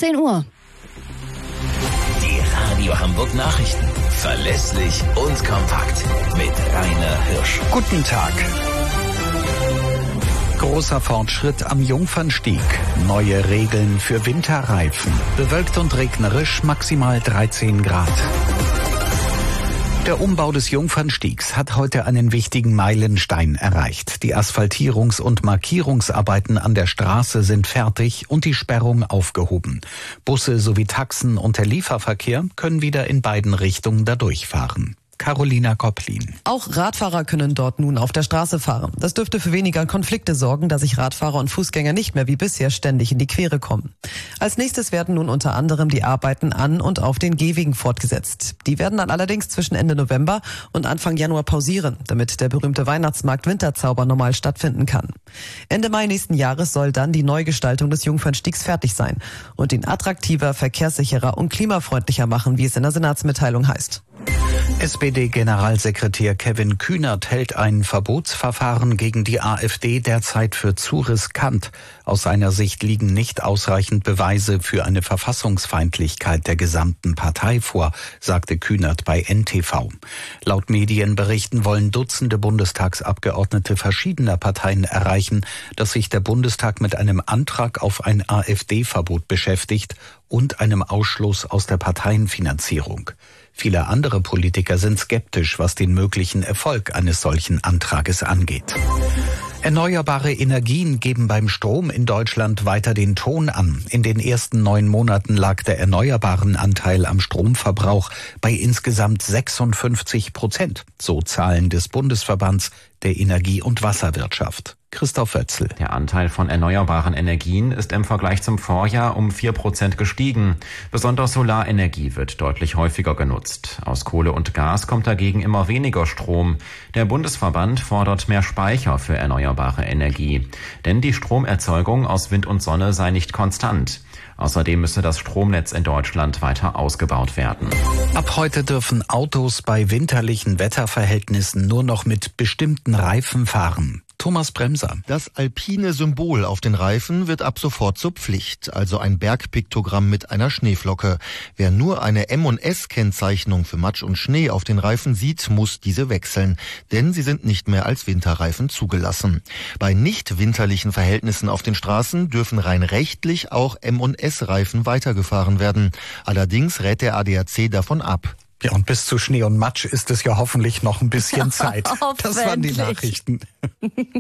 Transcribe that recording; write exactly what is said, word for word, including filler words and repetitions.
zehn Uhr. Die Radio Hamburg Nachrichten. Verlässlich und kompakt. Mit Rainer Hirsch. Guten Tag. Großer Fortschritt am Jungfernstieg. Neue Regeln für Winterreifen. Bewölkt und regnerisch, maximal dreizehn Grad. Der Umbau des Jungfernstiegs hat heute einen wichtigen Meilenstein erreicht. Die Asphaltierungs- und Markierungsarbeiten an der Straße sind fertig und die Sperrung aufgehoben. Busse sowie Taxen und der Lieferverkehr können wieder in beiden Richtungen da durchfahren. Carolina Kopplin. Auch Radfahrer können dort nun auf der Straße fahren. Das dürfte für weniger Konflikte sorgen, da sich Radfahrer und Fußgänger nicht mehr wie bisher ständig in die Quere kommen. Als nächstes werden nun unter anderem die Arbeiten an und auf den Gehwegen fortgesetzt. Die werden dann allerdings zwischen Ende November und Anfang Januar pausieren, damit der berühmte Weihnachtsmarkt Winterzauber normal stattfinden kann. Ende Mai nächsten Jahres soll dann die Neugestaltung des Jungfernstiegs fertig sein und ihn attraktiver, verkehrssicherer und klimafreundlicher machen, wie es in der Senatsmitteilung heißt. S P D-Generalsekretär Kevin Kühnert hält ein Verbotsverfahren gegen die AfD derzeit für zu riskant. Aus seiner Sicht liegen nicht ausreichend Beweise für eine Verfassungsfeindlichkeit der gesamten Partei vor, sagte Kühnert bei N T V. Laut Medienberichten wollen Dutzende Bundestagsabgeordnete verschiedener Parteien erreichen, dass sich der Bundestag mit einem Antrag auf ein AfD-Verbot beschäftigt und einem Ausschluss aus der Parteienfinanzierung. Viele andere Politiker sind skeptisch, was den möglichen Erfolg eines solchen Antrages angeht. Erneuerbare Energien geben beim Strom in Deutschland weiter den Ton an. In den ersten neun Monaten lag der erneuerbaren Anteil am Stromverbrauch bei insgesamt sechsundfünfzig Prozent, so Zahlen des Bundesverbands der Energie- und Wasserwirtschaft. Christoph Wötzl. Der Anteil von erneuerbaren Energien ist im Vergleich zum Vorjahr um vier Prozent gestiegen. Besonders Solarenergie wird deutlich häufiger genutzt. Aus Kohle und Gas kommt dagegen immer weniger Strom. Der Bundesverband fordert mehr Speicher für erneuerbare Energie. Denn die Stromerzeugung aus Wind und Sonne sei nicht konstant. Außerdem müsse das Stromnetz in Deutschland weiter ausgebaut werden. Ab heute dürfen Autos bei winterlichen Wetterverhältnissen nur noch mit bestimmten Reifen fahren. Thomas Bremser. Das alpine Symbol auf den Reifen wird ab sofort zur Pflicht, also ein Bergpiktogramm mit einer Schneeflocke. Wer nur eine M und S-Kennzeichnung für Matsch und Schnee auf den Reifen sieht, muss diese wechseln, denn sie sind nicht mehr als Winterreifen zugelassen. Bei nicht winterlichen Verhältnissen auf den Straßen dürfen rein rechtlich auch M und S-Reifen weitergefahren werden. Allerdings rät der A D A C davon ab. Ja, und bis zu Schnee und Matsch ist es ja hoffentlich noch ein bisschen Zeit. Das waren die Hoffentlich. Nachrichten.